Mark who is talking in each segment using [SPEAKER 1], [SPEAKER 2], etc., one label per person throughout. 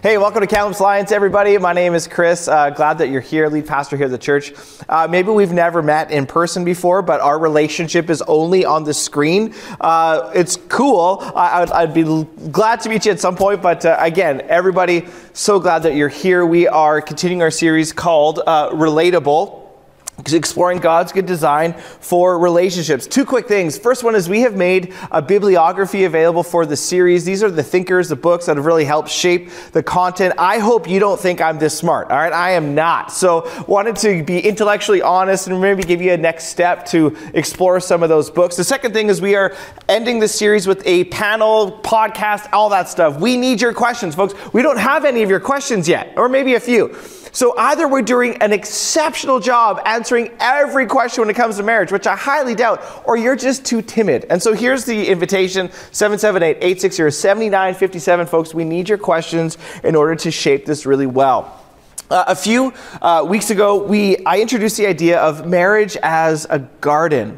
[SPEAKER 1] Hey, welcome to Kamloops Alliance, everybody. My name is Chris. Glad that you're here, lead pastor here at the church. Maybe we've never met in person before, but our relationship is only on the screen. It's cool. I'd be glad to meet you at some point, but again, everybody, so glad that you're here. We are continuing our series called Relatable, exploring God's good design for relationships. Two quick things. First one is we have made a bibliography available for the series. These are the thinkers, the books that have really helped shape the content. I hope you don't think I'm this smart, all right? I am not. So wanted to be intellectually honest and maybe give you a next step to explore some of those books. The second thing is we are ending the series with a panel, podcast, all that stuff. We need your questions, folks. We don't have any of your questions yet, or maybe a few. So either we're doing an exceptional job answering every question when it comes to marriage, which I highly doubt, or you're just too timid. And so here's the invitation, 778-860-7957. Folks, we need your questions in order to shape this really well. A few weeks ago, I introduced the idea of marriage as a garden.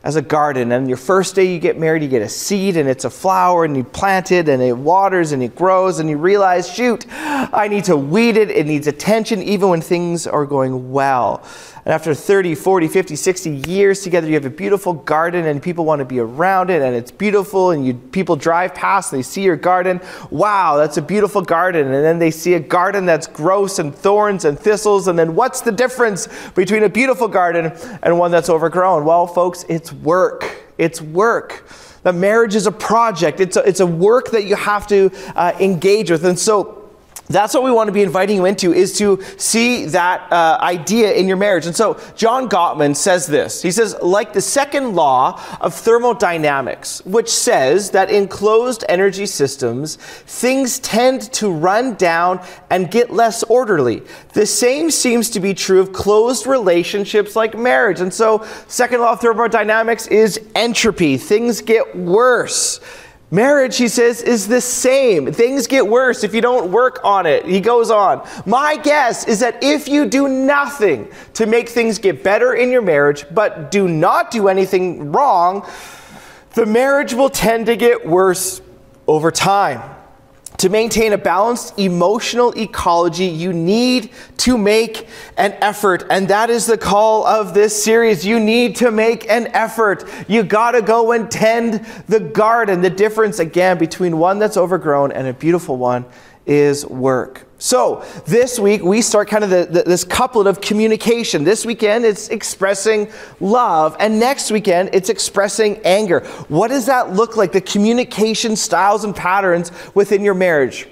[SPEAKER 1] And your first day you get married, you get a seed and it's a flower and you plant it and it waters and it grows and you realize, shoot, I need to weed it. It needs attention even when things are going well. And after 30, 40, 50, 60 years together, you have a beautiful garden and people want to be around it and it's beautiful and people drive past and they see your garden. Wow, that's a beautiful garden. And then they see a garden that's gross and thorns and thistles. And then what's the difference between a beautiful garden and one that's overgrown? Well, folks, it's work. It's work. The marriage is a project. It's a work that you have to engage with. And so that's what we want to be inviting you into, is to see that idea in your marriage. And so John Gottman says this. He says, like the second law of thermodynamics, which says that in closed energy systems, things tend to run down and get less orderly. The same seems to be true of closed relationships like marriage. And so second law of thermodynamics is entropy. Things get worse. Marriage, he says, is the same. Things get worse if you don't work on it. He goes on. My guess is that if you do nothing to make things get better in your marriage, but do not do anything wrong, the marriage will tend to get worse over time. To maintain a balanced emotional ecology, you need to make an effort. And that is the call of this series. You need to make an effort. You gotta go and tend the garden. The difference, again, between one that's overgrown and a beautiful one is work. So this week we start kind of this couplet of communication. This weekend it's expressing love, and next weekend it's expressing anger. What does that look like? The communication styles and patterns within your marriage.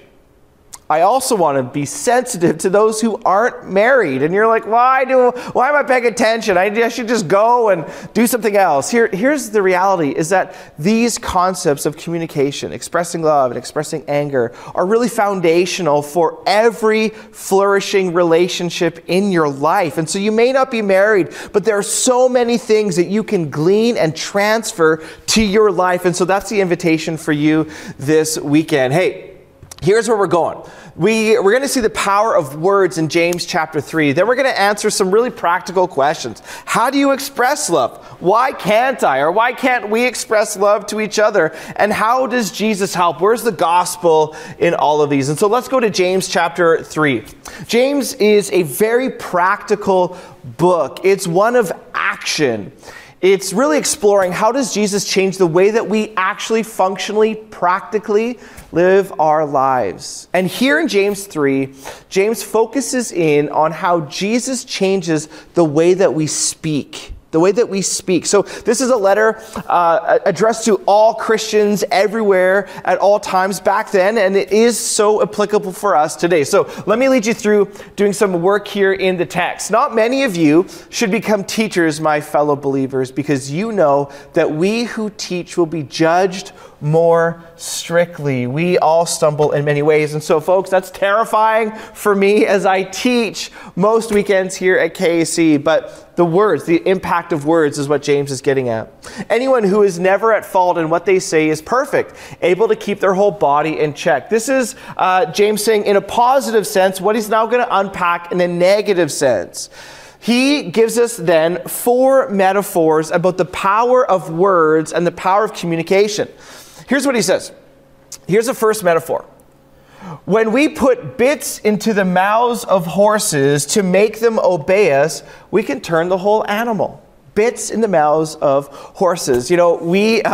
[SPEAKER 1] I also want to be sensitive to those who aren't married. And you're like, why am I paying attention? I should just go and do something else. Here's the reality, is that these concepts of communication, expressing love and expressing anger, are really foundational for every flourishing relationship in your life. And so you may not be married, but there are so many things that you can glean and transfer to your life. And so that's the invitation for you this weekend. Hey, here's where we're going. We're going to see the power of words in James chapter 3. Then we're going to answer some really practical questions. How do you express love? Why can't I? Or why can't we express love to each other? And how does Jesus help? Where's the gospel in all of these? And so let's go to James chapter 3. James is a very practical book. It's one of action. It's really exploring how does Jesus change the way that we actually functionally, practically live our lives. And here in James 3, James focuses in on how Jesus changes the way that we speak. The way that we speak. So this is a letter addressed to all Christians everywhere at all times back then, and it is so applicable for us today. So let me lead you through doing some work here in the text. Not many of you should become teachers, my fellow believers, because you know that we who teach will be judged more strictly. We all stumble in many ways. And so, folks, that's terrifying for me as I teach most weekends here at KAC. But the words, the impact of words is what James is getting at. Anyone who is never at fault in what they say is perfect, able to keep their whole body in check. This is James saying in a positive sense what he's now going to unpack in a negative sense. He gives us then 4 metaphors about the power of words and the power of communication. Here's what he says. Here's the first metaphor. When we put bits into the mouths of horses to make them obey us, we can turn the whole animal. Bits in the mouths of horses. You know,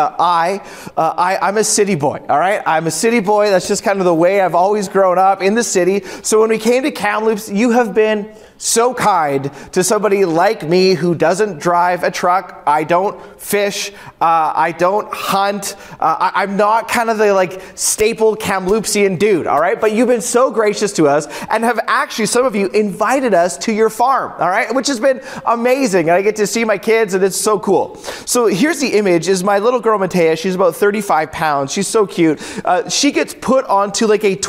[SPEAKER 1] I'm a city boy, all right? I'm a city boy. That's just kind of the way I've always grown up in the city. So when we came to Kamloops, you have been so kind to somebody like me who doesn't drive a truck. I don't fish. I don't hunt. I'm not kind of the like staple Kamloopsian dude, all right? But you've been so gracious to us and have actually, some of you, invited us to your farm, all right? Which has been amazing. I get to see my kids and it's so cool. So here's the image, is my little girl Matea. She's about 35 pounds. She's so cute. She gets put onto like a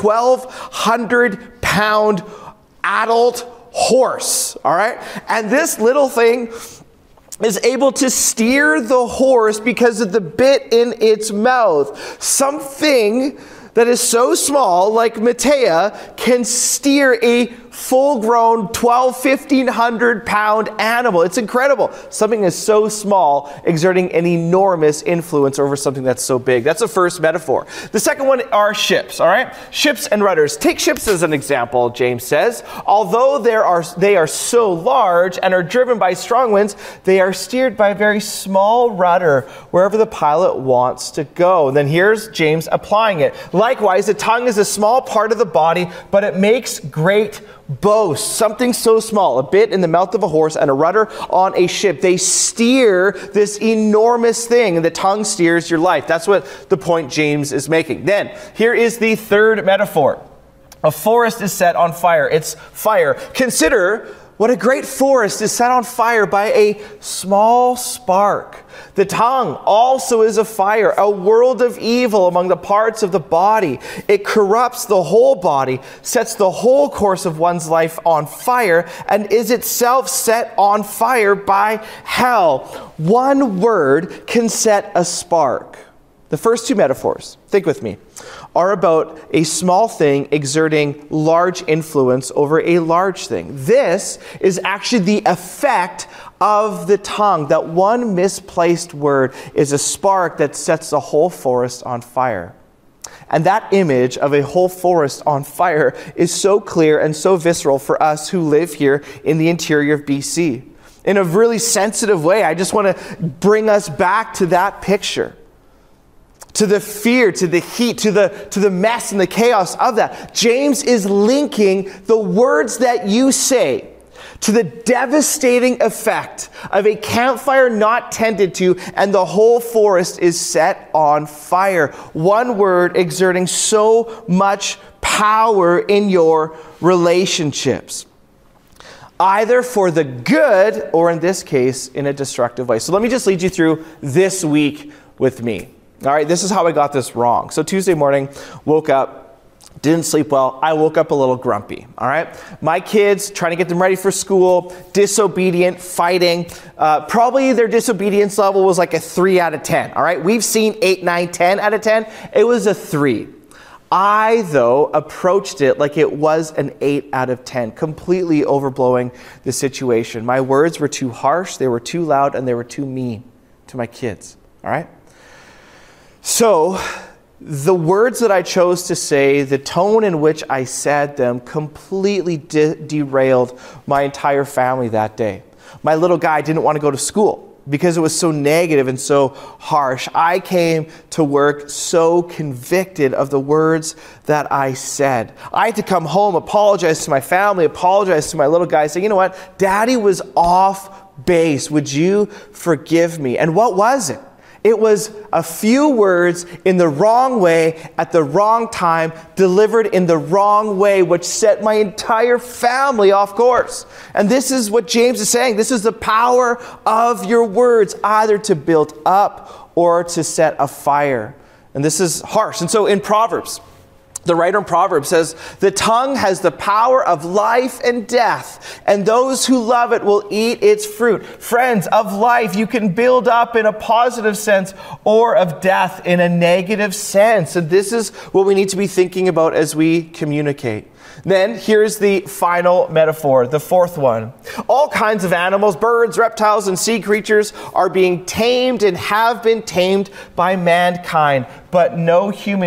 [SPEAKER 1] 1,200 pound adult horse, all right? And this little thing is able to steer the horse because of the bit in its mouth. Something that is so small, like Matea, can steer a full-grown 1,500 pound animal. It's incredible. Something is so small, exerting an enormous influence over something that's so big. That's the first metaphor. The second one are ships, all right? Ships and rudders. Take ships as an example, James says. Although they are so large and are driven by strong winds, they are steered by a very small rudder wherever the pilot wants to go. And then here's James applying it. Likewise, the tongue is a small part of the body, but it makes great boast. Something so small, a bit in the mouth of a horse and a rudder on a ship. They steer this enormous thing, and the tongue steers your life. That's what the point James is making. Then, here is the third metaphor. A forest is set on fire. It's fire. Consider what a great forest is set on fire by a small spark. The tongue also is a fire, a world of evil among the parts of the body. It corrupts the whole body, sets the whole course of one's life on fire, and is itself set on fire by hell. One word can set a spark. The first two metaphors, think with me, are about a small thing exerting large influence over a large thing. This is actually the effect of the tongue. That one misplaced word is a spark that sets the whole forest on fire. And that image of a whole forest on fire is so clear and so visceral for us who live here in the interior of BC. In a really sensitive way, I just want to bring us back to that picture. To the fear, to the heat, to the mess and the chaos of that. James is linking the words that you say to the devastating effect of a campfire not tended to, and the whole forest is set on fire. One word exerting so much power in your relationships, either for the good or, in this case, in a destructive way. So let me just lead you through this week with me. All right, this is how I got this wrong. So Tuesday morning, woke up, didn't sleep well. I woke up a little grumpy, all right? My kids, trying to get them ready for school, disobedient, fighting. Probably their disobedience level was like a 3 out of 10, all right? We've seen 8, 9, 10 out of 10. It was a 3. I, though, approached it like it was an 8 out of 10, completely overblowing the situation. My words were too harsh, they were too loud, and they were too mean to my kids, all right? So, the words that I chose to say, the tone in which I said them, completely derailed my entire family that day. My little guy didn't want to go to school because it was so negative and so harsh. I came to work so convicted of the words that I said. I had to come home, apologize to my family, apologize to my little guy, say, you know what, Daddy was off base. Would you forgive me? And what was it? It was a few words in the wrong way, at the wrong time, delivered in the wrong way, which set my entire family off course. And this is what James is saying. This is the power of your words, either to build up or to set a fire. And this is harsh. And so in Proverbs, the writer in Proverbs says, the tongue has the power of life and death, and those who love it will eat its fruit. Friends, of life you can build up in a positive sense, or of death in a negative sense. And this is what we need to be thinking about as we communicate. Then here's the final metaphor, the fourth one. All kinds of animals, birds, reptiles, and sea creatures are being tamed and have been tamed by mankind, but no human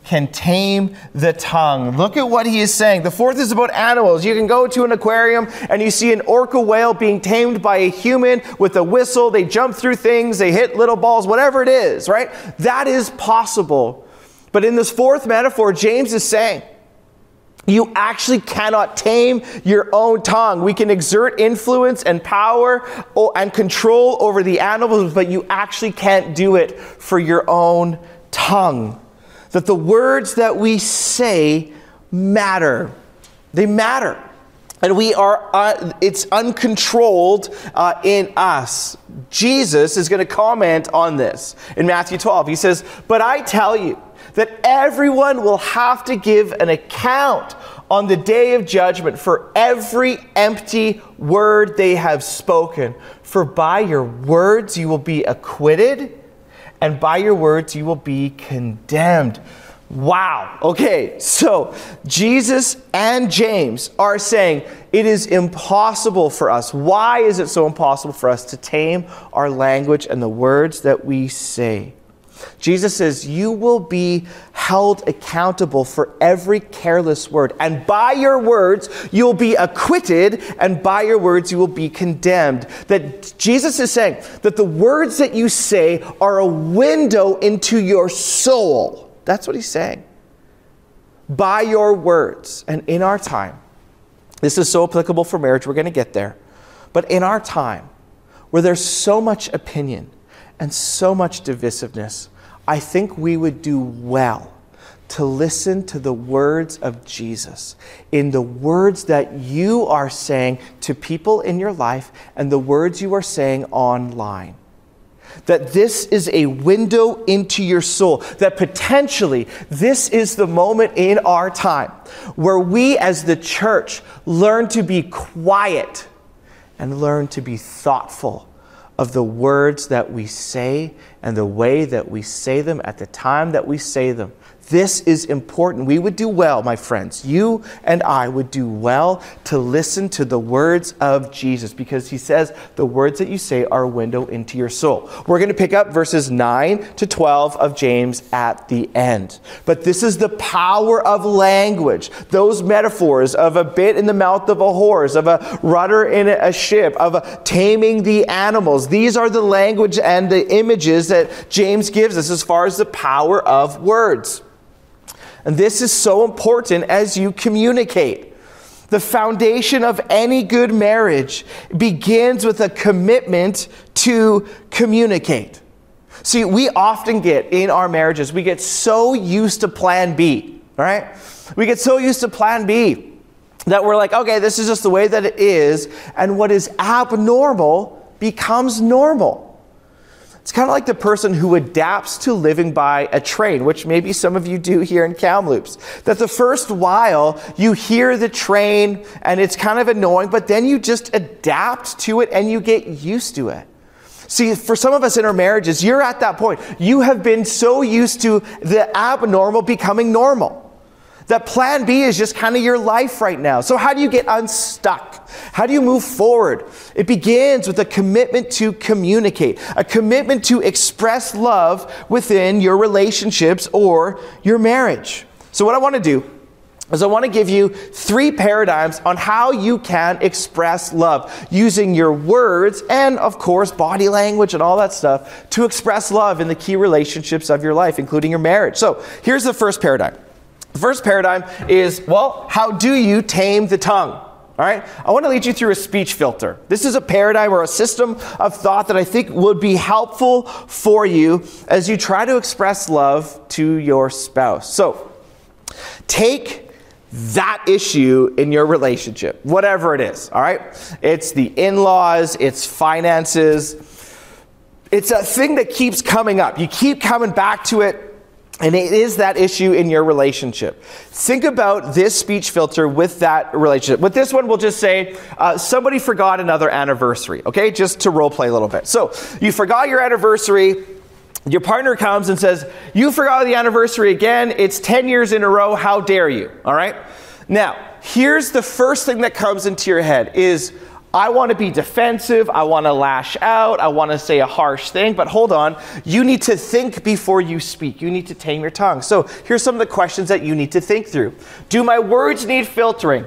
[SPEAKER 1] can tame the tongue. Look at what he is saying. The fourth is about animals. You can go to an aquarium and you see an orca whale being tamed by a human with a whistle. They jump through things, they hit little balls, whatever it is, right? That is possible. But in this fourth metaphor, James is saying, you actually cannot tame your own tongue. We can exert influence and power and control over the animals, but you actually can't do it for your own tongue. That the words that we say matter. They matter. And it's uncontrolled in us. Jesus is going to comment on this in Matthew 12. He says, "But I tell you that everyone will have to give an account on the day of judgment for every empty word they have spoken. For by your words you will be acquitted, and by your words you will be condemned." Wow. Okay, so Jesus and James are saying it is impossible for us. Why is it so impossible for us to tame our language and the words that we say? Jesus says, you will be held accountable for every careless word. And by your words, you'll be acquitted, and by your words, you will be condemned. That Jesus is saying that the words that you say are a window into your soul. That's what he's saying. By your words. And in our time, this is so applicable for marriage, we're going to get there. But in our time, where there's so much opinion and so much divisiveness, I think we would do well to listen to the words of Jesus in the words that you are saying to people in your life and the words you are saying online. That this is a window into your soul. That potentially this is the moment in our time where we as the church learn to be quiet and learn to be thoughtful of the words that we say and the way that we say them at the time that we say them. This is important. We would do well, my friends. You and I would do well to listen to the words of Jesus, because he says the words that you say are a window into your soul. We're going to pick up verses 9 to 12 of James at the end. But this is the power of language. Those metaphors of a bit in the mouth of a horse, of a rudder in a ship, of taming the animals. These are the language and the images that James gives us as far as the power of words. And this is so important as you communicate. The foundation of any good marriage begins with a commitment to communicate. See, we often get in our marriages, we get so used to plan B, right? We get so used to plan B that we're like, okay, this is just the way that it is. And what is abnormal becomes normal. It's kind of like the person who adapts to living by a train, which maybe some of you do here in Kamloops. That the first while you hear the train and it's kind of annoying, but then you just adapt to it and you get used to it. See, for some of us in our marriages, you're at that point. You have been so used to the abnormal becoming normal. That plan B is just kind of your life right now. So how do you get unstuck? How do you move forward? It begins with a commitment to communicate, a commitment to express love within your relationships or your marriage. So what I want to do is I want to give you 3 paradigms on how you can express love using your words and, of course, body language and all that stuff to express love in the key relationships of your life, including your marriage. So here's the first paradigm. The first paradigm is, well, how do you tame the tongue? All right? I want to lead you through a speech filter. This is a paradigm or a system of thought that I think would be helpful for you as you try to express love to your spouse. So, take that issue in your relationship, whatever it is, all right? It's the in-laws, it's finances. It's a thing that keeps coming up. You keep coming back to it. And it is that issue in your relationship. Think about this speech filter with that relationship. With this one, we'll just say, somebody forgot another anniversary, okay? Just to role play a little bit. So you forgot your anniversary. Your partner comes and says, you forgot the anniversary again. It's 10 years in a row. How dare you? All right? Now, here's the first thing that comes into your head is, I want to be defensive. I want to lash out. I want to say a harsh thing. But hold on. You need to think before you speak. You need to tame your tongue. So here's some of the questions that you need to think through. Do my words need filtering?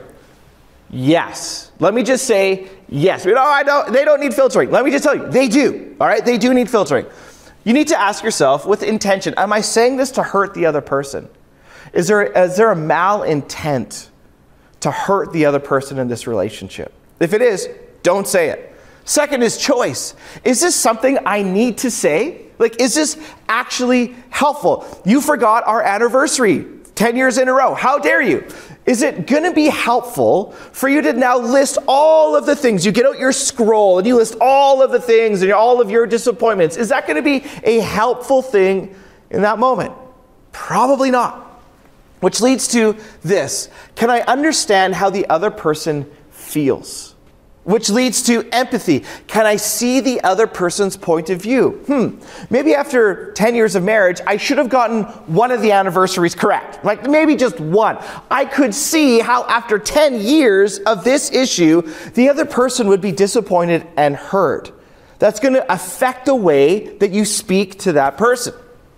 [SPEAKER 1] Yes. Let me just say yes. They don't need filtering. Let me just tell you, they do. All right? They do need filtering. You need to ask yourself with intention, am I saying this to hurt the other person? Is there a malintent to hurt the other person in this relationship? If it is, don't say it. Second is choice. Is this something I need to say? Like, is this actually helpful? You forgot our anniversary 10 years in a row. How dare you? Is it going to be helpful for you to now list all of the things? You get out your scroll and you list all of the things and all of your disappointments. Is that going to be a helpful thing in that moment? Probably not. Which leads to this. Can I understand how the other person feels? Which leads to empathy. Can I see the other person's point of view? Maybe after 10 years of marriage, I should have gotten one of the anniversaries correct. Like maybe just one. I could see how after 10 years of this issue, the other person would be disappointed and hurt. That's going to affect the way that you speak to that person.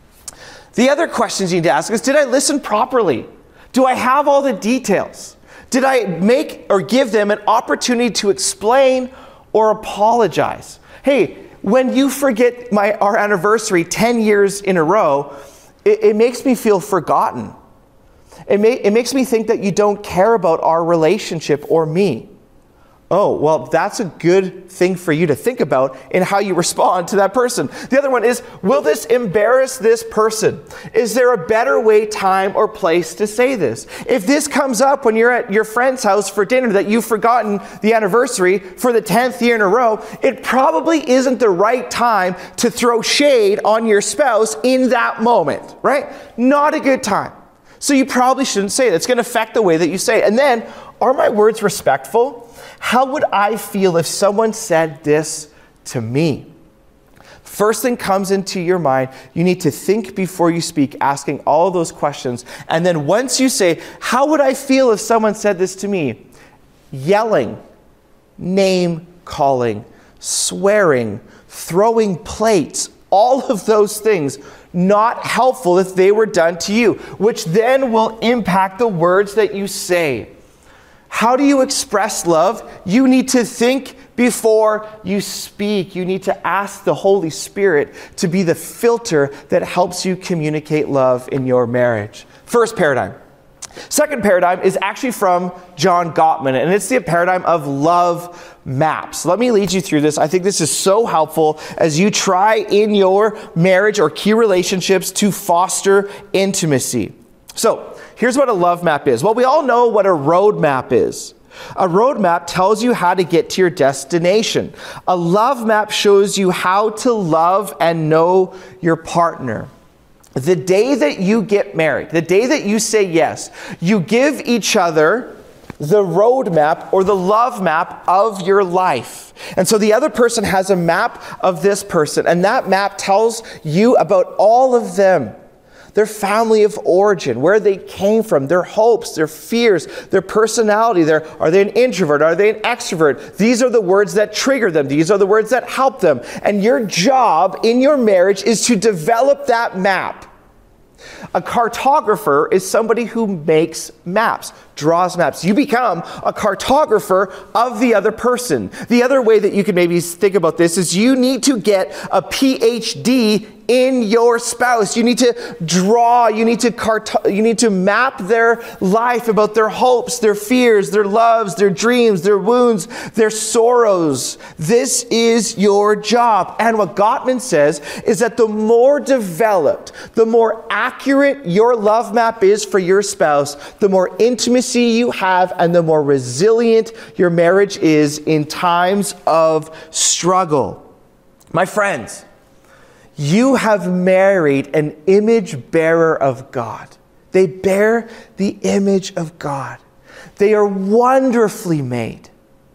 [SPEAKER 1] The other questions you need to ask is, did I listen properly? Do I have all the details? Did I make or give them an opportunity to explain or apologize? Hey, when you forget our anniversary 10 years in a row, it makes me feel forgotten. It makes me think that you don't care about our relationship or me. Oh, well, that's a good thing for you to think about in how you respond to that person. The other one is, will this embarrass this person? Is there a better way, time, or place to say this? If this comes up when you're at your friend's house for dinner that you've forgotten the anniversary for the 10th year in a row, it probably isn't the right time to throw shade on your spouse in that moment, right? Not a good time. So you probably shouldn't say it. It's going to affect the way that you say it. And then, are my words respectful? How would I feel if someone said this to me? First thing comes into your mind, you need to think before you speak, asking all those questions. And then once you say, how would I feel if someone said this to me? Yelling, name calling, swearing, throwing plates, all of those things, not helpful if they were done to you, which then will impact the words that you say. How do you express love? You need to think before you speak. You need to ask the Holy Spirit to be the filter that helps you communicate love in your marriage. First paradigm. Second paradigm is actually from John Gottman, and it's the paradigm of love maps. Let me lead you through this. I think this is so helpful as you try in your marriage or key relationships to foster intimacy. So, here's what a love map is. Well, we all know what a road map is. A road map tells you how to get to your destination. A love map shows you how to love and know your partner. The day that you get married, the day that you say yes, you give each other the road map or the love map of your life. And so the other person has a map of this person, and that map tells you about all of them. Their family of origin, where they came from, their hopes, their fears, their personality. Are they an introvert? Are they an extrovert? These are the words that trigger them. These are the words that help them. And your job in your marriage is to develop that map. A cartographer is somebody who makes maps, draws maps. You become a cartographer of the other person. The other way that you can maybe think about this is you need to get a PhD in your spouse. You need to draw, you need to map their life about their hopes, their fears, their loves, their dreams, their wounds, their sorrows. This is your job. And what Gottman says is that the more developed, the more accurate your love map is for your spouse, the more intimacy you have and the more resilient your marriage is in times of struggle. My friends, you have married an image bearer of God. They bear the image of God. They are wonderfully made,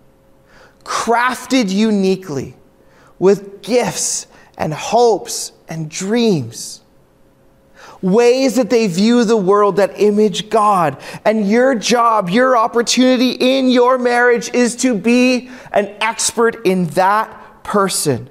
[SPEAKER 1] crafted uniquely, with gifts and hopes and dreams. ways that they view the world that image God. And your job, your opportunity in your marriage is to be an expert in that person.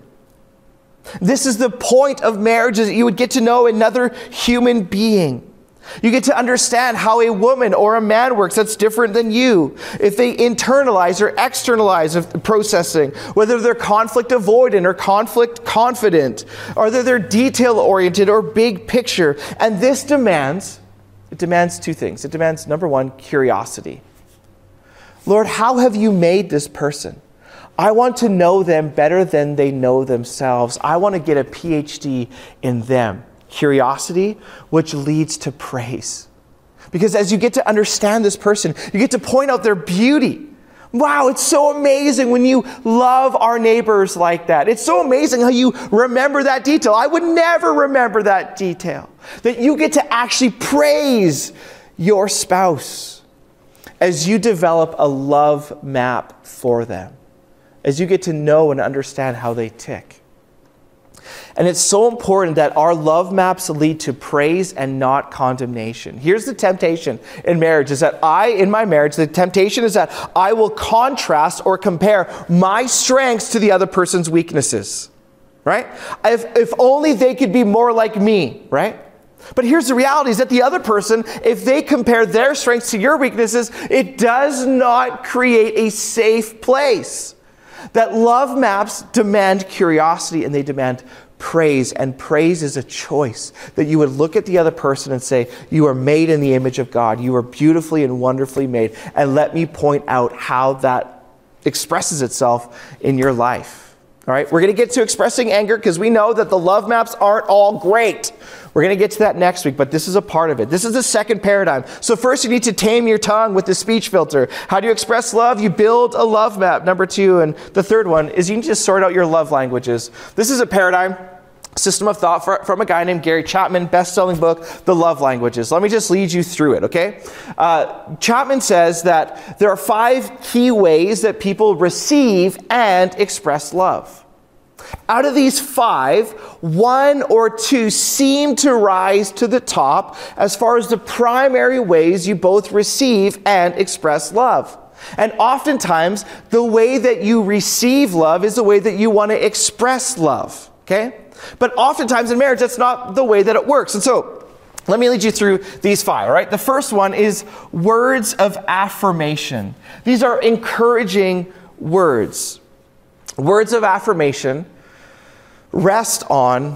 [SPEAKER 1] This is the point of marriage, is that you would get to know another human being. You get to understand how a woman or a man works that's different than you. If they internalize or externalize processing, whether they're conflict avoidant or conflict confident, or whether they're detail oriented or big picture. And this demands two things. It demands, number one, curiosity. Lord, how have you made this person? I want to know them better than they know themselves. I want to get a PhD in them. Curiosity, which leads to praise. Because as you get to understand this person, you get to point out their beauty. Wow, it's so amazing when you love our neighbors like that. It's so amazing how you remember that detail. I would never remember that detail. That you get to actually praise your spouse as you develop a love map for them. As you get to know and understand how they tick. And it's so important that our love maps lead to praise and not condemnation. Here's the temptation in marriage, is that in my marriage, the temptation is that I will contrast or compare my strengths to the other person's weaknesses, right? If only they could be more like me, right? But here's the reality, is that the other person, if they compare their strengths to your weaknesses, it does not create a safe place. That love maps demand curiosity and they demand praise. And praise is a choice. That you would look at the other person and say, you are made in the image of God. You are beautifully and wonderfully made. And let me point out how that expresses itself in your life. All right, we're going to get to expressing anger because we know that the love maps aren't all great. We're going to get to that next week, but this is a part of it. This is the second paradigm. So first you need to tame your tongue with the speech filter. How do you express love? You build a love map. Number two, and the third one is you need to sort out your love languages. This is a paradigm system of thought from a guy named Gary Chapman, best-selling book, The Love Languages. Let me just lead you through it, okay? Chapman says that there are 5 key ways that people receive and express love. Out of these 5, 1 or 2 seem to rise to the top as far as the primary ways you both receive and express love. And oftentimes, the way that you receive love is the way that you want to express love, okay? But oftentimes in marriage, that's not the way that it works. And so, let me lead you through these 5, all right? The first one is words of affirmation. These are encouraging words. Words of affirmation rest on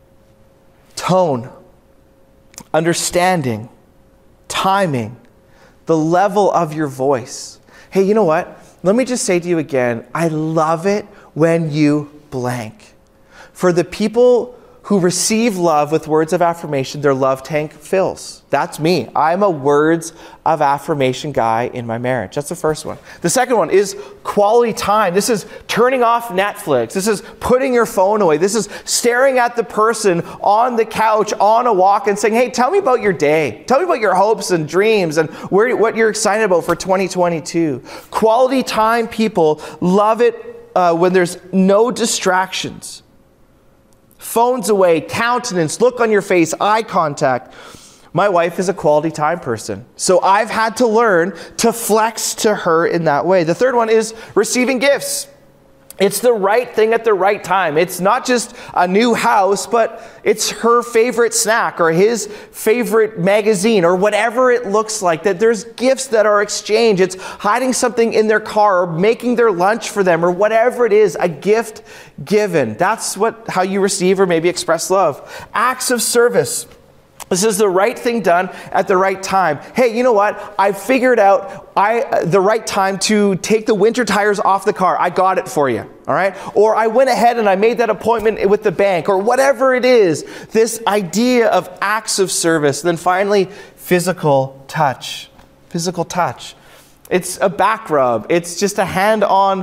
[SPEAKER 1] tone, understanding, timing, the level of your voice. Hey, you know what? Let me just say to you again, I love it when you blank. For the people who receive love with words of affirmation, their love tank fills. That's me. I'm a words of affirmation guy in my marriage. That's the first one. The second one is quality time. This is turning off Netflix. This is putting your phone away. This is staring at the person on the couch, on a walk, and saying, hey, tell me about your day. Tell me about your hopes and dreams and what you're excited about for 2022. Quality time people love it when there's no distractions. Phones away, countenance, look on your face, eye contact. My wife is a quality time person. So I've had to learn to flex to her in that way. The third one is receiving gifts. It's the right thing at the right time. It's not just a new house, but it's her favorite snack or his favorite magazine or whatever it looks like. That there's gifts that are exchanged. It's hiding something in their car or making their lunch for them or whatever it is, a gift given. That's how you receive or maybe express love. Acts of service. This is the right thing done at the right time. Hey, you know what? I figured out the right time to take the winter tires off the car. I got it for you, all right? Or I went ahead and I made that appointment with the bank or whatever it is. This idea of acts of service. Then finally, physical touch. Physical touch. It's a back rub. It's just a hand on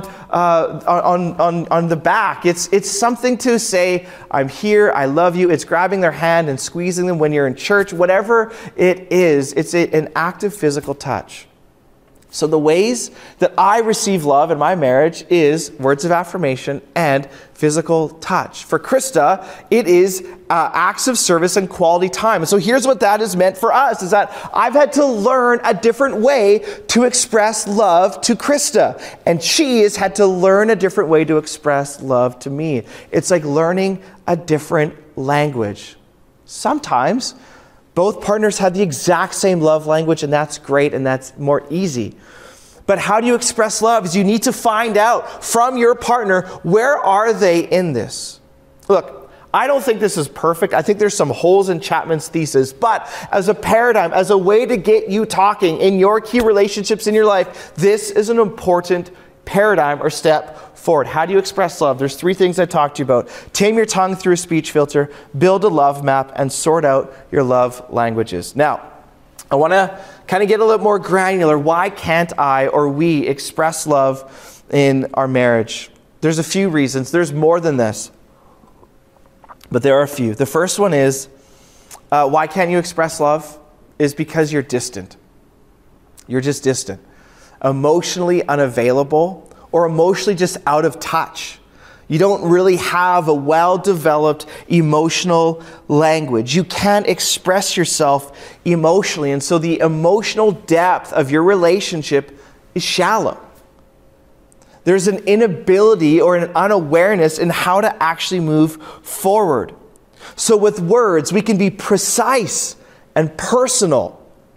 [SPEAKER 1] the back. It's something to say, I'm here, I love you. It's grabbing their hand and squeezing them when you're in church. Whatever it is, it's an act of physical touch. So the ways that I receive love in my marriage is words of affirmation and physical touch. For Krista, it is acts of service and quality time. And so here's what that has meant for us, is that I've had to learn a different way to express love to Krista. And she has had to learn a different way to express love to me. It's like learning a different language. Sometimes both partners have the exact same love language, and that's great, and that's more easy. But how do you express love? Is you need to find out from your partner, where are they in this? Look, I don't think this is perfect. I think there's some holes in Chapman's thesis, but as a paradigm, as a way to get you talking in your key relationships in your life, this is an important paradigm or step forward. How do you express love? There's 3 things I talked to you about. Tame your tongue through a speech filter, build a love map, and sort out your love languages. Now, I want to kind of get a little more granular. Why can't I or we express love in our marriage? There's a few reasons. There's more than this, but there are a few. The first one is, why can't you express love? Is because you're distant. You're just distant. Emotionally unavailable, or emotionally just out of touch. You don't really have a well-developed emotional language. You can't express yourself emotionally, and so the emotional depth of your relationship is shallow. There's an inability or an unawareness in how to actually move forward. So with words, we can be precise and personal.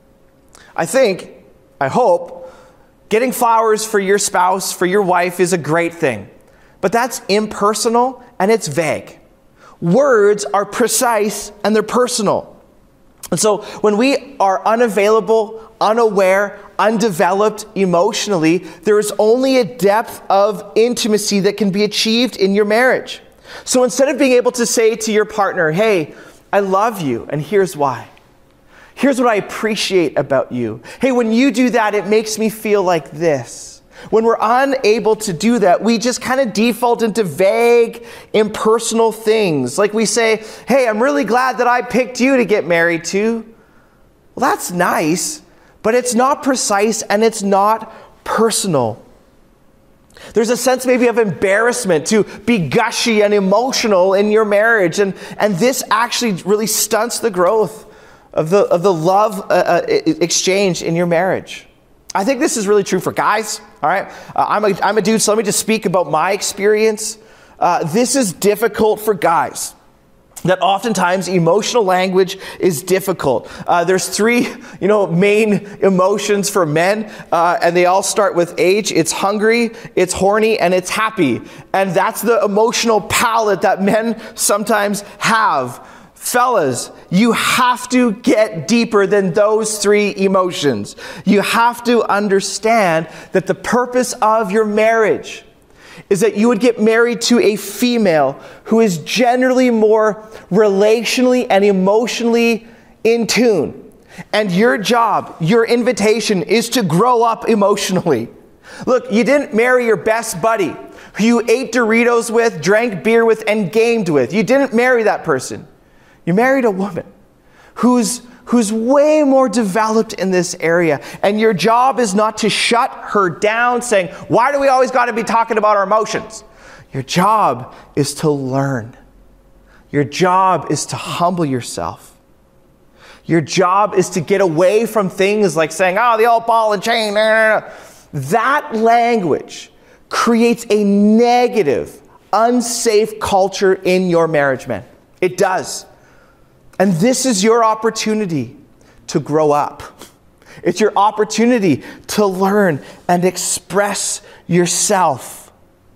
[SPEAKER 1] I hope, getting flowers for your spouse, for your wife, is a great thing. But that's impersonal and it's vague. Words are precise and they're personal. And so when we are unavailable, unaware, undeveloped emotionally, there is only a depth of intimacy that can be achieved in your marriage. So instead of being able to say to your partner, hey, I love you, and here's why. Here's what I appreciate about you. Hey, when you do that, it makes me feel like this. When we're unable to do that, we just kind of default into vague, impersonal things. Like we say, hey, I'm really glad that I picked you to get married to. Well, that's nice, but it's not precise and it's not personal. There's a sense maybe of embarrassment to be gushy and emotional in your marriage, and this actually really stunts the growth of the love exchange in your marriage. I think this is really true for guys, all right? I'm a dude, so let me just speak about my experience. This is difficult for guys. That oftentimes emotional language is difficult. There's 3, main emotions for men, and they all start with H. It's hungry, it's horny, and it's happy. And that's the emotional palette that men sometimes have. Fellas, you have to get deeper than those 3 emotions. You have to understand that the purpose of your marriage is that you would get married to a female who is generally more relationally and emotionally in tune. And your job, your invitation, is to grow up emotionally. Look, you didn't marry your best buddy who you ate Doritos with, drank beer with, and gamed with. You didn't marry that person. You married a woman who's way more developed in this area. And your job is not to shut her down saying, why do we always got to be talking about our emotions? Your job is to learn. Your job is to humble yourself. Your job is to get away from things like saying, oh, the old ball and chain. That language creates a negative, unsafe culture in your marriage, man. It does. And this is your opportunity to grow up. It's your opportunity to learn and express yourself.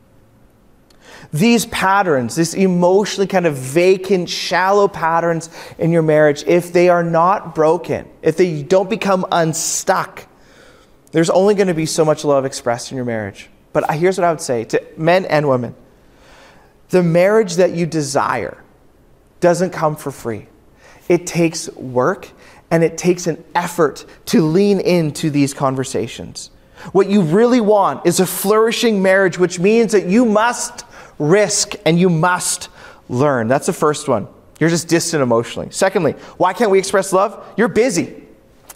[SPEAKER 1] These patterns, this emotionally kind of vacant, shallow patterns in your marriage, if they are not broken, if they don't become unstuck, there's only going to be so much love expressed in your marriage. But here's what I would say to men and women. The marriage that you desire doesn't come for free. It takes work and it takes an effort to lean into these conversations. What you really want is a flourishing marriage, which means that you must risk and you must learn. That's the first one. You're just distant emotionally. Secondly, why can't we express love? You're busy.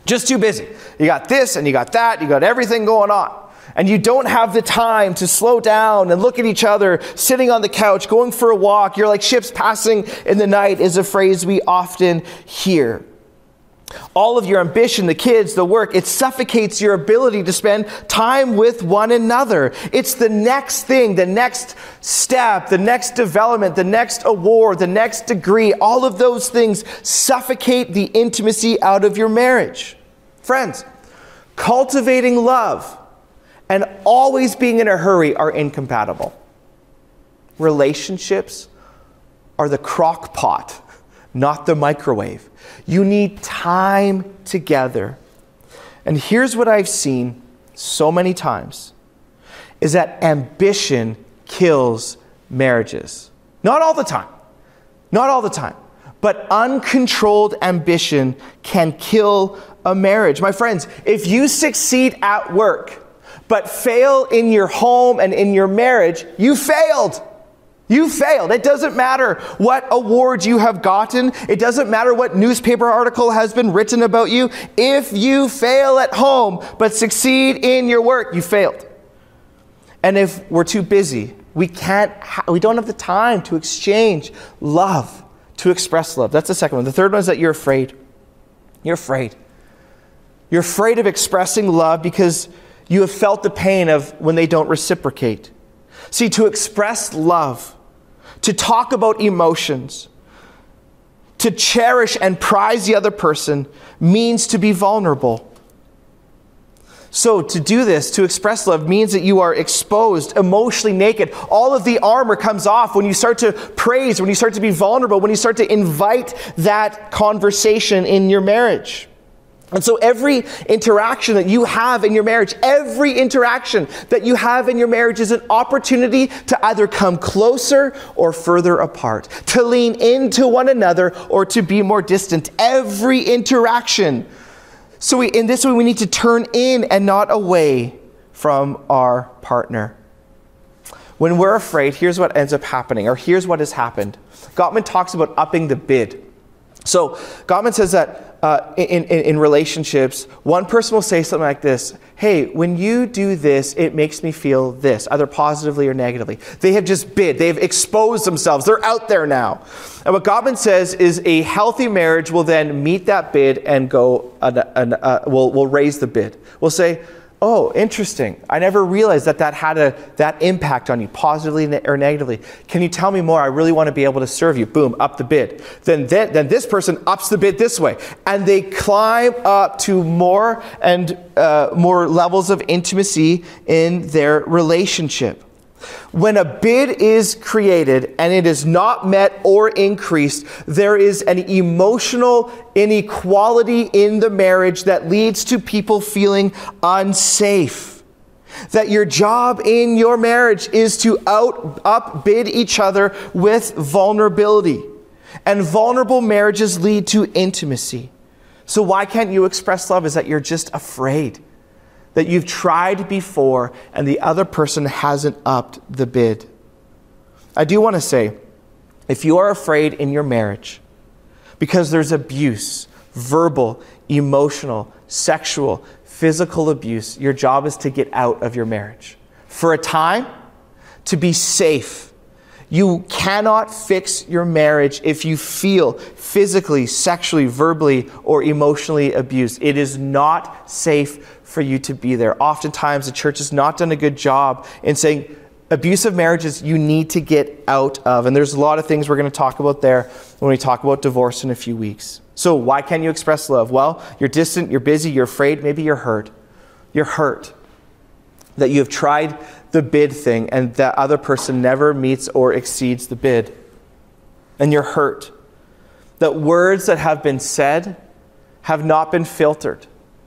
[SPEAKER 1] Just too busy. You got this and you got that, you got everything going on. And you don't have the time to slow down and look at each other, sitting on the couch, going for a walk. You're like ships passing in the night is a phrase we often hear. All of your ambition, the kids, the work, it suffocates your ability to spend time with one another. It's the next thing, the next step, the next development, the next award, the next degree. All of those things suffocate the intimacy out of your marriage. Friends, cultivating love and always being in a hurry are incompatible. Relationships are the crock pot, not the microwave. You need time together. And here's what I've seen so many times, is that ambition kills marriages. Not all the time. Not all the time. But uncontrolled ambition can kill a marriage. My friends, if you succeed at work, but fail in your home and in your marriage, you failed. You failed. It doesn't matter what awards you have gotten. It doesn't matter what newspaper article has been written about you. If you fail at home, but succeed in your work, you failed. And if we're too busy, we don't have the time to exchange love, to express love. That's the second one. The third one is that you're afraid. You're afraid. You're afraid of expressing love because you have felt the pain of when they don't reciprocate. See, to express love, to talk about emotions, to cherish and prize the other person means to be vulnerable. So to do this, to express love, means that you are exposed, emotionally naked. All of the armor comes off when you start to praise, when you start to be vulnerable, when you start to invite that conversation in your marriage. And so every interaction that you have in your marriage, every interaction that you have in your marriage is an opportunity to either come closer or further apart, to lean into one another or to be more distant. Every interaction. So in this way, we need to turn in and not away from our partner. When we're afraid, here's what ends up happening, or here's what has happened. Gottman talks about upping the bid. So Gottman says that in relationships, one person will say something like this: hey, when you do this, it makes me feel this, either positively or negatively. They have just bid. They've exposed themselves. They're out there now. And what Gottman says is a healthy marriage will then meet that bid and go, we'll raise the bid. We'll say, oh, interesting. I never realized that had that impact on you, positively or negatively. Can you tell me more? I really want to be able to serve you. Boom, up the bid. Then this person ups the bid this way. And they climb up to more and more levels of intimacy in their relationship. When a bid is created and it is not met or increased, there is an emotional inequality in the marriage that leads to people feeling unsafe. That your job in your marriage is to outbid each other with vulnerability. And vulnerable marriages lead to intimacy. So why can't you express love? Is that you're just afraid. That you've tried before and the other person hasn't upped the bid. I do want to say, if you are afraid in your marriage because there's abuse, verbal, emotional, sexual, physical abuse, your job is to get out of your marriage. For a time, to be safe. You cannot fix your marriage if you feel physically, sexually, verbally, or emotionally abused. It is not safe for you to be there. Oftentimes, the church has not done a good job in saying abusive marriages you need to get out of. And there's a lot of things we're going to talk about there when we talk about divorce in a few weeks. So why can't you express love? Well, you're distant, you're busy, you're afraid, maybe you're hurt. You're hurt that you have tried the bid thing and that other person never meets or exceeds the bid. And you're hurt that words that have been said have not been filtered.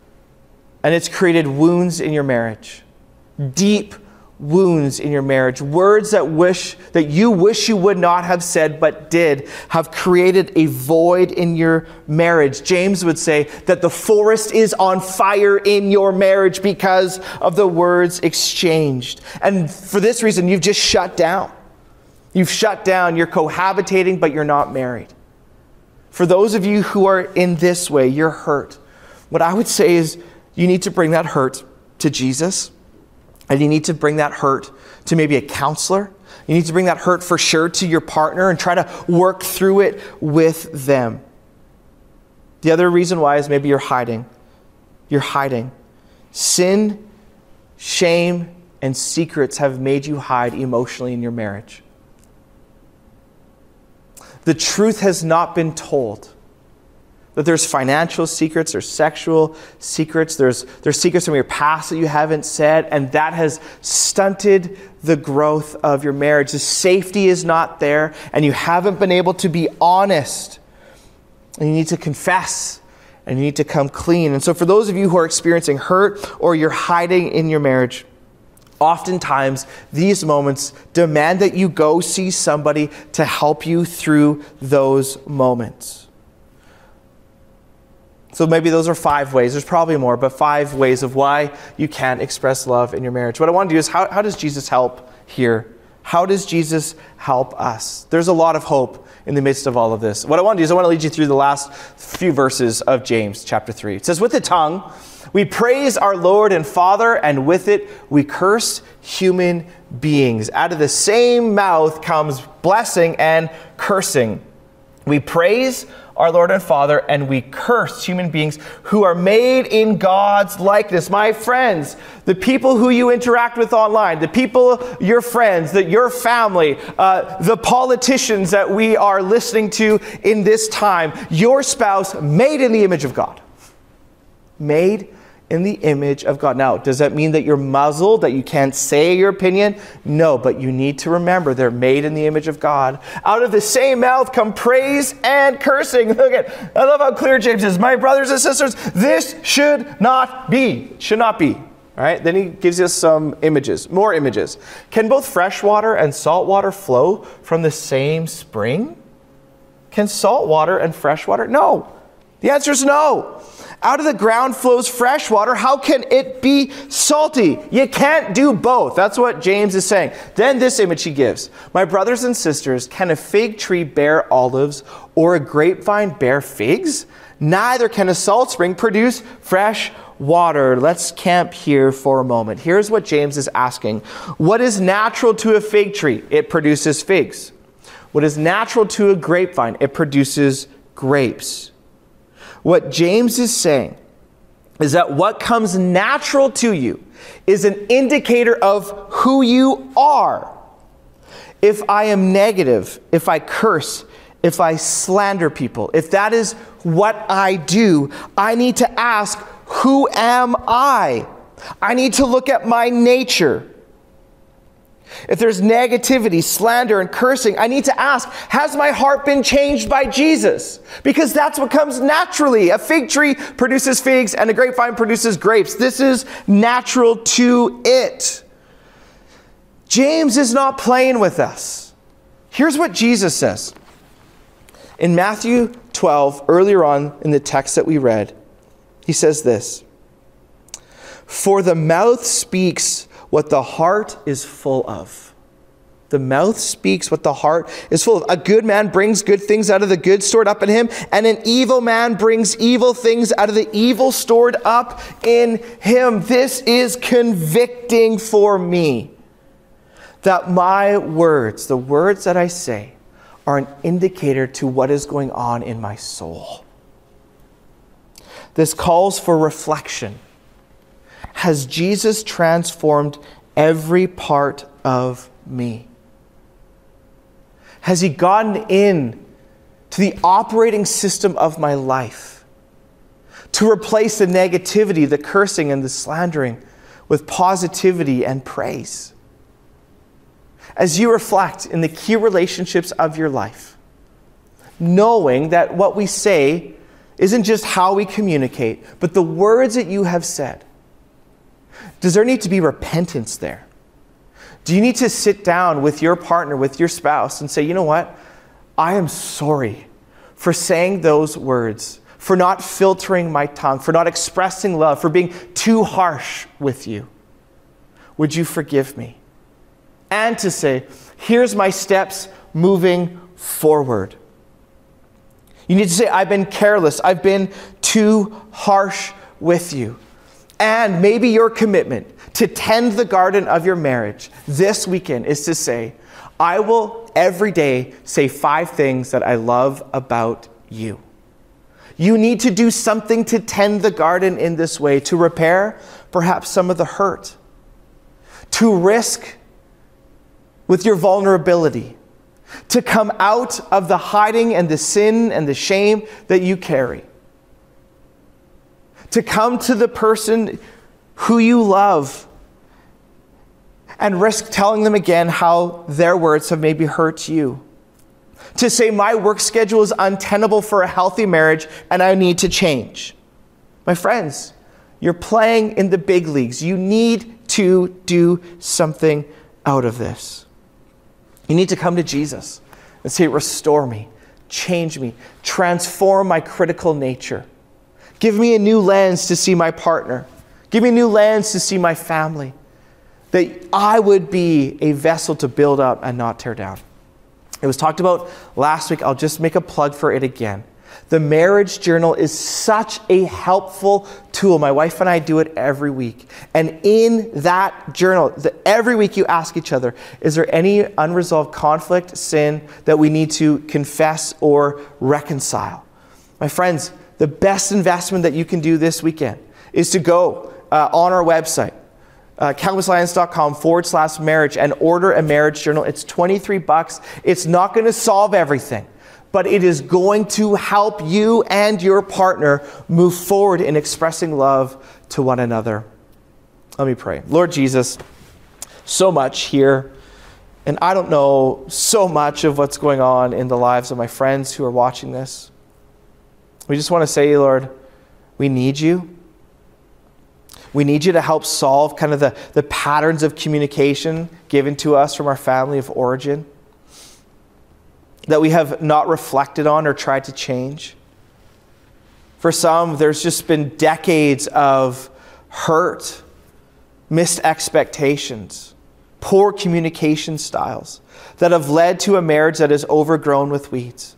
[SPEAKER 1] And it's created wounds in your marriage. Deep wounds in your marriage. Words that you wish you would not have said but did have created a void in your marriage. James would say that the forest is on fire in your marriage because of the words exchanged. And for this reason, you've just shut down. You've shut down. You're cohabitating, but you're not married. For those of you who are in this way, you're hurt. What I would say is you need to bring that hurt to Jesus, and you need to bring that hurt to maybe a counselor. You need to bring that hurt for sure to your partner and try to work through it with them. The other reason why is maybe you're hiding. You're hiding. Sin, shame, and secrets have made you hide emotionally in your marriage. The truth has not been told. That there's financial secrets, there's sexual secrets, there's secrets from your past that you haven't said, and that has stunted the growth of your marriage. The safety is not there, and you haven't been able to be honest. And you need to confess, and you need to come clean. And so for those of you who are experiencing hurt or you're hiding in your marriage, oftentimes these moments demand that you go see somebody to help you through those moments. So maybe those are 5 ways. There's probably more, but 5 ways of why you can't express love in your marriage. What I want to do is, how does Jesus help here? How does Jesus help us? There's a lot of hope in the midst of all of this. What I want to do is I want to lead you through the last few verses of James chapter 3. It says, with the tongue, we praise our Lord and Father, and with it we curse human beings. Out of the same mouth comes blessing and cursing. We praise our Lord and Father, and we curse human beings who are made in God's likeness. My friends, the people who you interact with online, the people, your friends, your family, the politicians that we are listening to in this time, your spouse, made in the image of God. Made in the image of God. Now, does that mean that you're muzzled, that you can't say your opinion? No, but you need to remember they're made in the image of God. Out of the same mouth come praise and cursing. Look at, I love how clear James is. My brothers and sisters, this should not be. Should not be. All right, then he gives us some images, more images. Can both fresh water and salt water flow from the same spring? Can salt water and fresh water? No. The answer is no. Out of the ground flows fresh water. How can it be salty? You can't do both. That's what James is saying. Then this image he gives. My brothers and sisters, can a fig tree bear olives or a grapevine bear figs? Neither can a salt spring produce fresh water. Let's camp here for a moment. Here's what James is asking. What is natural to a fig tree? It produces figs. What is natural to a grapevine? It produces grapes. What James is saying is that what comes natural to you is an indicator of who you are. If I am negative, if I curse, if I slander people, if that is what I do, I need to ask, who am I? I need to look at my nature. If there's negativity, slander, and cursing, I need to ask, has my heart been changed by Jesus? Because that's what comes naturally. A fig tree produces figs and a grapevine produces grapes. This is natural to it. James is not playing with us. Here's what Jesus says. In Matthew 12, earlier on in the text that we read, he says this, for the mouth speaks what the heart is full of. The mouth speaks what the heart is full of. A good man brings good things out of the good stored up in him, and an evil man brings evil things out of the evil stored up in him. This is convicting for me that my words, the words that I say, are an indicator to what is going on in my soul. This calls for reflection. Has Jesus transformed every part of me? Has he gotten in to the operating system of my life to replace the negativity, the cursing, and the slandering with positivity and praise? As you reflect in the key relationships of your life, knowing that what we say isn't just how we communicate, but the words that you have said, does there need to be repentance there? Do you need to sit down with your partner, with your spouse, and say, you know what? I am sorry for saying those words, for not filtering my tongue, for not expressing love, for being too harsh with you. Would you forgive me? And to say, here's my steps moving forward. You need to say, I've been careless. I've been too harsh with you. And maybe your commitment to tend the garden of your marriage this weekend is to say, I will every day say 5 things that I love about you. You need to do something to tend the garden in this way, to repair perhaps some of the hurt, to risk with your vulnerability, to come out of the hiding and the sin and the shame that you carry, to come to the person who you love and risk telling them again how their words have maybe hurt you. To say, my work schedule is untenable for a healthy marriage and I need to change. My friends, you're playing in the big leagues. You need to do something out of this. You need to come to Jesus and say, restore me, change me, transform my critical nature. Give me a new lens to see my partner. Give me a new lens to see my family. That I would be a vessel to build up and not tear down. It was talked about last week. I'll just make a plug for it again. The marriage journal is such a helpful tool. My wife and I do it every week. And in that journal, every week you ask each other, is there any unresolved conflict, sin that we need to confess or reconcile? My friends, the best investment that you can do this weekend is to go on our website, CalvaryAlliance.com/marriage, and order a marriage journal. It's $23. It's not going to solve everything, but it is going to help you and your partner move forward in expressing love to one another. Let me pray. Lord Jesus, so much here, and I don't know so much of what's going on in the lives of my friends who are watching this. We just want to say, Lord, we need you. We need you to help solve kind of the patterns of communication given to us from our family of origin that we have not reflected on or tried to change. For some, there's just been decades of hurt, missed expectations, poor communication styles that have led to a marriage that is overgrown with weeds.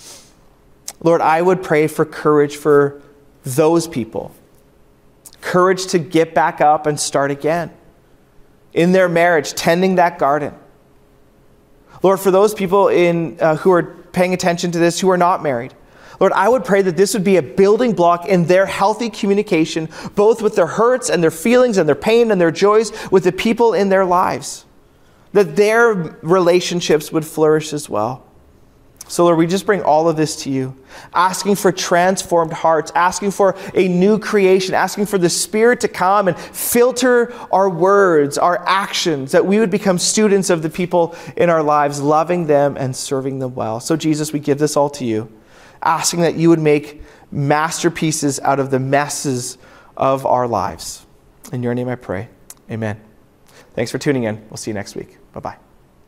[SPEAKER 1] Lord, I would pray for courage for those people. Courage to get back up and start again in their marriage, tending that garden. Lord, for those people who are paying attention to this who are not married, Lord, I would pray that this would be a building block in their healthy communication, both with their hurts and their feelings and their pain and their joys with the people in their lives, that their relationships would flourish as well. So Lord, we just bring all of this to you, asking for transformed hearts, asking for a new creation, asking for the Spirit to come and filter our words, our actions, that we would become students of the people in our lives, loving them and serving them well. So Jesus, we give this all to you, asking that you would make masterpieces out of the messes of our lives. In your name I pray. Amen. Thanks for tuning in. We'll see you next week. Bye-bye.